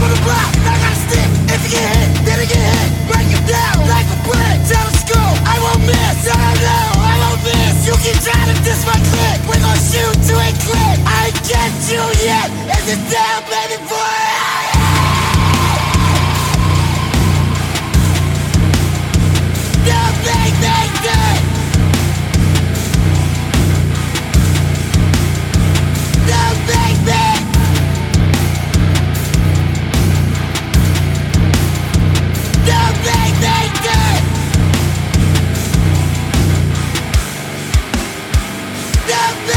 on the block, and I got a stick. If you get hit, then you get hit. Break it down like a brick. Telescope, I won't miss. No, no, no, I won't miss. You keep trying to diss my click. We're gonna shoot to a click. I ain't get you yet. Is it down, baby boy? Don't make me good. Don't make me. Don't make me good. Don't make